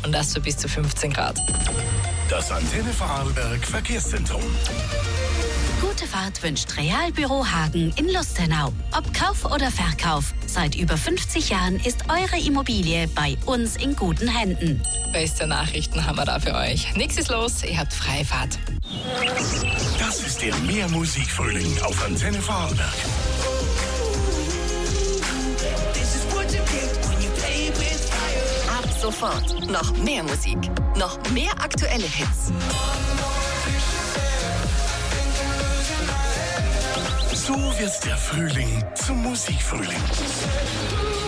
und das für bis zu 15 Grad. Das Antenne Vorarlberg Verkehrszentrum. Gute Fahrt wünscht Realbüro Hagen in Lustenau. Ob Kauf oder Verkauf, seit über 50 Jahren ist eure Immobilie bei uns in guten Händen. Beste Nachrichten haben wir da für euch. Nichts ist los, ihr habt freie Fahrt. Das ist der Mehrmusikfrühling auf Antenne Vorarlberg. Ab sofort noch mehr Musik, noch mehr aktuelle Hits. So wird der Frühling zum Musikfrühling.